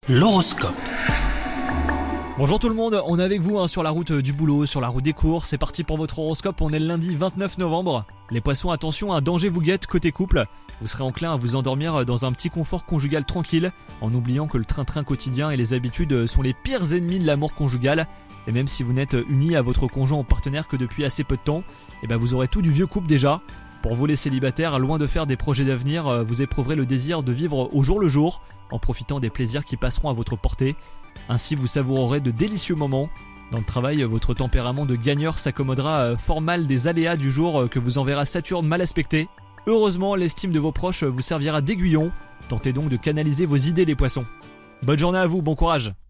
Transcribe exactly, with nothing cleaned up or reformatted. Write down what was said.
L'horoscope. Bonjour tout le monde, on est avec vous hein, sur la route du boulot, sur la route des cours. C'est parti pour votre horoscope, on est le lundi vingt-neuf novembre. Les poissons, attention, un danger vous guette côté couple. Vous serez enclin à vous endormir dans un petit confort conjugal tranquille, en oubliant que le train-train quotidien et les habitudes sont les pires ennemis de l'amour conjugal. Et même si vous n'êtes unis à votre conjoint ou partenaire que depuis assez peu de temps, et ben vous aurez tout du vieux couple déjà. Pour vous les célibataires, loin de faire des projets d'avenir, vous éprouverez le désir de vivre au jour le jour, en profitant des plaisirs qui passeront à votre portée. Ainsi vous savourerez de délicieux moments. Dans le travail, votre tempérament de gagneur s'accommodera fort mal des aléas du jour que vous enverra Saturne mal aspecté. Heureusement, l'estime de vos proches vous servira d'aiguillon. Tentez donc de canaliser vos idées les poissons. Bonne journée à vous, bon courage.